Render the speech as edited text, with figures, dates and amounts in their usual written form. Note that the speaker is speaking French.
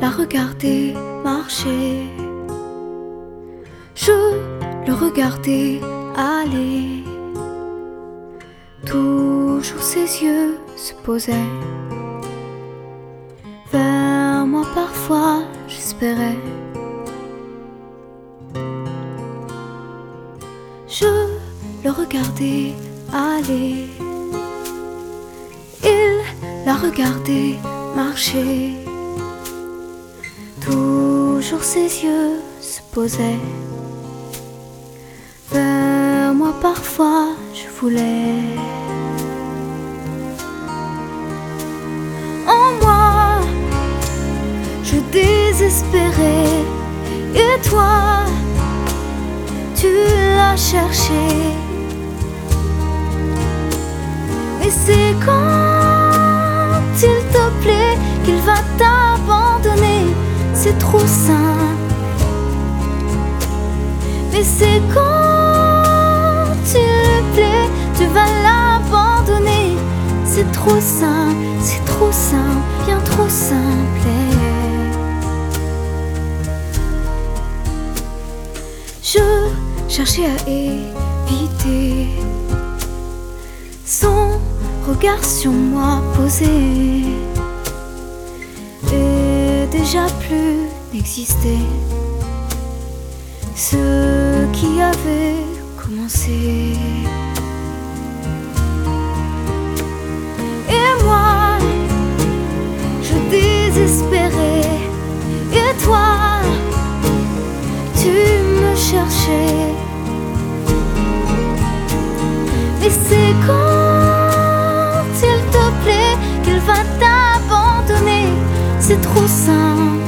la regardais marcher, je le regardais aller. Toujours ses yeux se posaient vers moi, parfois j'espérais. Je le regardais aller, il la regardait marcher. Toujours ses yeux se posaient vers moi, parfois je voulais. En moi, je désespérais, et toi, tu l'as cherché. Et c'est quand il te plaît qu'il va t'abandonner. C'est trop simple. Mais c'est quand il lui plaît, tu vas l'abandonner. C'est trop simple, bien trop simple. Je cherchais à éviter son regard sur moi posé, et déjà plus n'existait ce qui avait commencé. Et moi, je désespérais, et toi, tu me cherchais. Et c'est quand il te plaît qu'il va t'abandonner. C'est trop simple.